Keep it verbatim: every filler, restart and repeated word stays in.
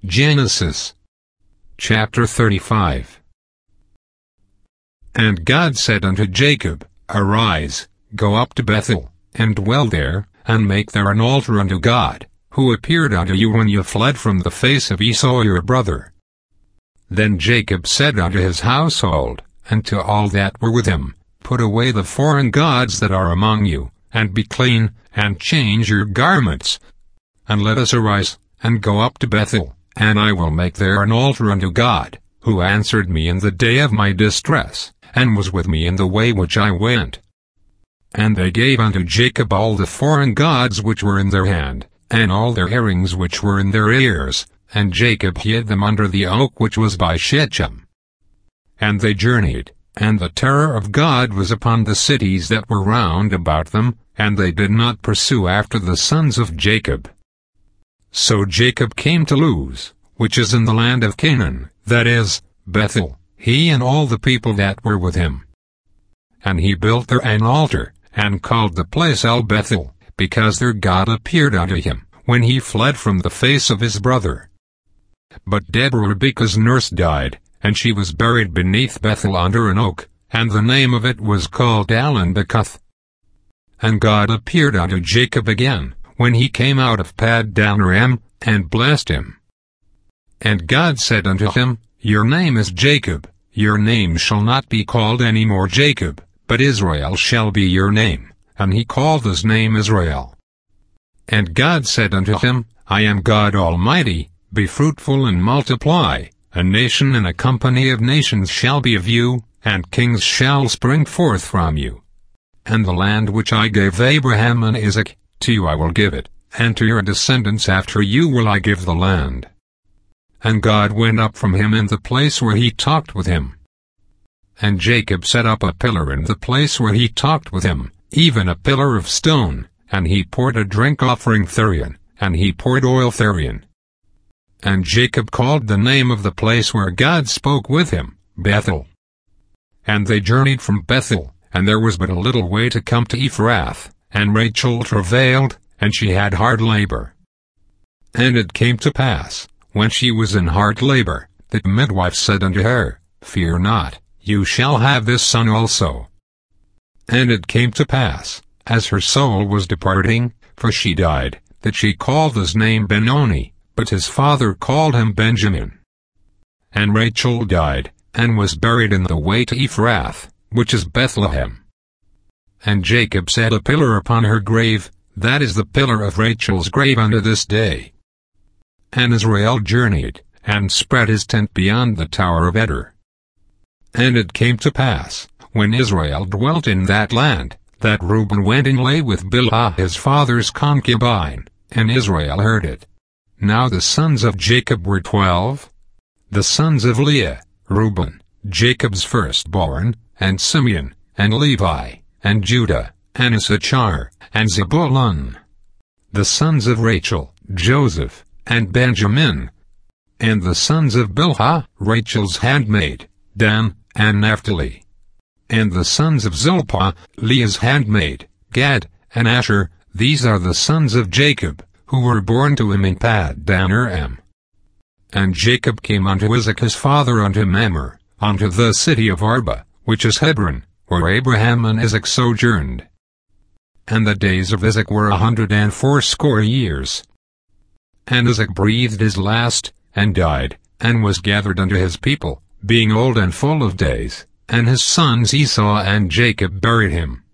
Genesis chapter thirty-five. And God said unto Jacob, Arise, go up to Bethel, and dwell there, and make there an altar unto God, who appeared unto you when you fled from the face of Esau your brother. Then Jacob said unto his household, and to all that were with him, Put away the foreign gods that are among you, and be clean, and change your garments. And let us arise, and go up to Bethel, and I will make there an altar unto God, who answered me in the day of my distress, and was with me in the way which I went. And they gave unto Jacob all the foreign gods which were in their hand, and all their earrings which were in their ears, and Jacob hid them under the oak which was by Shechem. And they journeyed, and the terror of God was upon the cities that were round about them, and they did not pursue after the sons of Jacob. So Jacob came to Luz, which is in the land of Canaan, that is, Bethel, he and all the people that were with him. And he built there an altar, and called the place El Bethel, because their God appeared unto him, when he fled from the face of his brother. But Deborah Rebekah's nurse died, and she was buried beneath Bethel under an oak, and the name of it was called Allon-bacuth. And God appeared unto Jacob again, when he came out of Paddan Aram, and blessed him. And God said unto him, Your name is Jacob, your name shall not be called any more Jacob, but Israel shall be your name. And he called his name Israel. And God said unto him, I am God Almighty, be fruitful and multiply, a nation and a company of nations shall be of you, and kings shall spring forth from you. And the land which I gave Abraham and Isaac, to you I will give it, and to your descendants after you will I give the land. And God went up from him in the place where he talked with him. And Jacob set up a pillar in the place where he talked with him, even a pillar of stone, and he poured a drink offering therein, and he poured oil therein. And Jacob called the name of the place where God spoke with him, Bethel. And they journeyed from Bethel, and there was but a little way to come to Ephrath, and Rachel travailed, and she had hard labor. And it came to pass, when she was in hard labor, that the midwife said unto her, Fear not, you shall have this son also. And it came to pass, as her soul was departing, for she died, that she called his name Benoni, but his father called him Benjamin. And Rachel died, and was buried in the way to Ephrath, which is Bethlehem. And Jacob set a pillar upon her grave, that is the pillar of Rachel's grave unto this day. And Israel journeyed, and spread his tent beyond the tower of Eder. And it came to pass, when Israel dwelt in that land, that Reuben went and lay with Bilhah his father's concubine, and Israel heard it. Now the sons of Jacob were twelve. The sons of Leah, Reuben, Jacob's firstborn, and Simeon, and Levi, and Judah, and Issachar, and Zebulun. The sons of Rachel, Joseph, and Benjamin. And the sons of Bilhah, Rachel's handmaid, Dan, and Naphtali. And the sons of Zilpah, Leah's handmaid, Gad, and Asher. These are the sons of Jacob, who were born to him in Paddan Aram. And Jacob came unto Isaac his father unto Mamre, unto the city of Arba, which is Hebron, where Abraham and Isaac sojourned. And the days of Isaac were a hundred and fourscore years. And Isaac breathed his last, and died, and was gathered unto his people, being old and full of days, and his sons Esau and Jacob buried him.